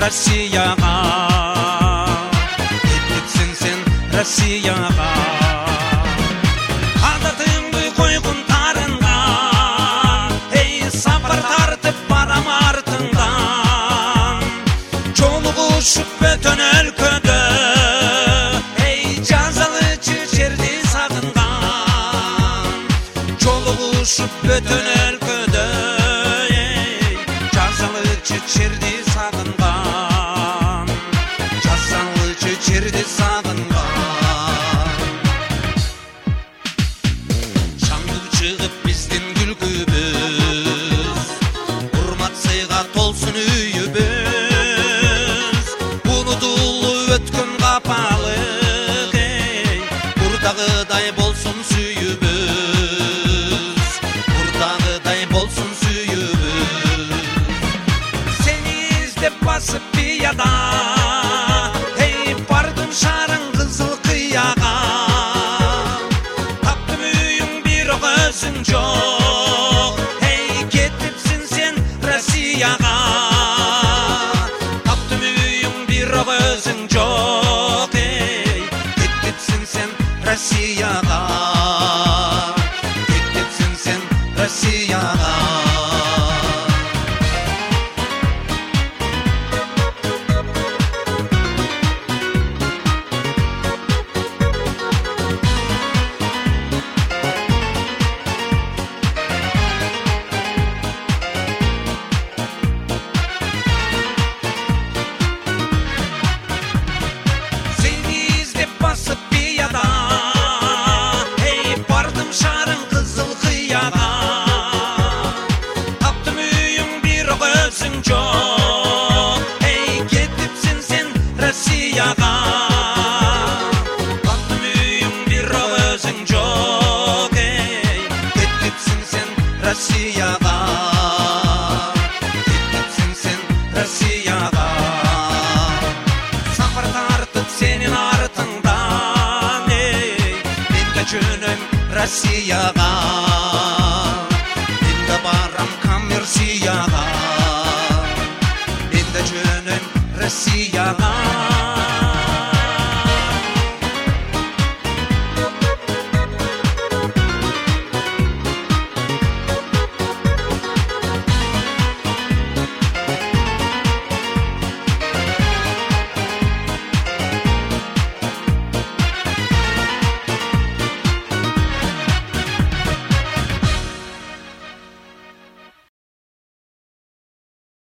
Россияға, кетіпсің сен Россияға. Адатыңды қойғын тарынға, ей сапар тартып барам артыңдан. Жолығышып бөтен өлкөдө, ей жазалычы жерді сағынған. Жолығышып бөтен өлкөдө, ей жазалычы жерді сағынған. Жазалычы жерді сағынған. Шаңдық шығып бізден күлкібіз, урмат сыйға толсын үйібіз. Унутулы өткөн капалык, ей бурдагыдай болсын сүйүбүз. Бурдагыдай болсын сүйүбүз. Сени издеп басып пияда, ей бардым шарың кызыл кыяга. Таптым үйүң бирок өзүң жок, ей кетипсиң сен Россияга. Таптым үйүң бирок өзүң жок, ей кетипсиң сен Россияга. Кетипсиң сен Россияга. Seni izlep basıp piyada, ey bardım şarın kızıl kıyaga. Taptım үйүң бирок өзүң жок, ey кетипсиң сен Россияга. Таптым үйүң бирок өзүң жок, ей кетипсиң сен Россияга. Кетипсиң сен Россияга. Сапар тартып сенин артыңдан, ей мен де жөнөм Россияга. Мен де барам коммерцияга. Мен де жөнөм Россияга.